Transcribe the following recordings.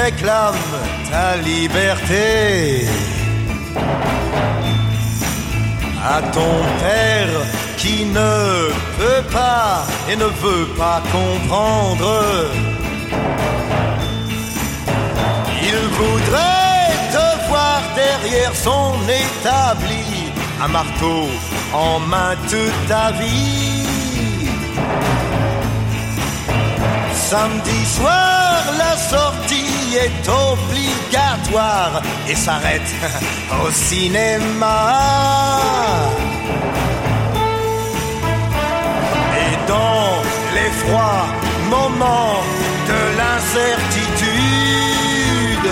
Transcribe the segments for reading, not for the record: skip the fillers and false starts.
réclame ta liberté. À ton père qui ne peut pas et ne veut pas comprendre, il voudrait te voir derrière son établi, un marteau en main toute ta vie. Samedi soir, la sortie est obligatoire et s'arrête au cinéma. Et dans les froids moments de l'incertitude,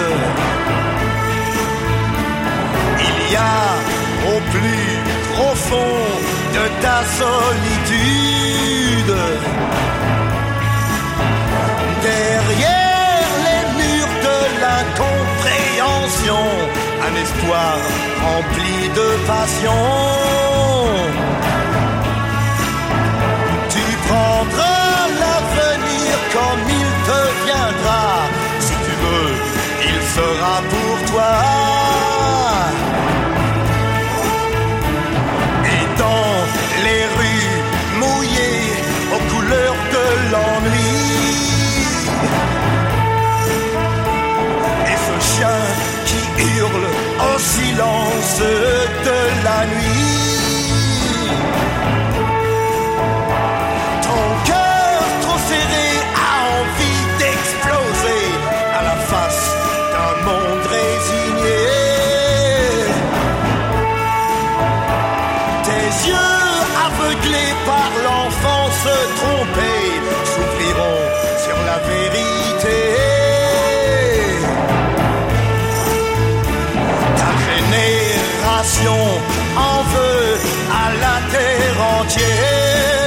il y a au plus profond de ta solitude, derrière les murs de l'incompréhension, un espoir rempli de passion. Tu prendras l'avenir comme il te viendra. Si tu veux, il sera pour toi. Et dans les rues mouillées aux couleurs de l'ennui, chien qui hurle au silence de la nuit. Ton cœur trop serré a envie d'exploser à la face d'un monde résigné. Tes yeux aveuglés par l'enfance trompée s'ouvriront sur la vérité. En veut à la terre entière.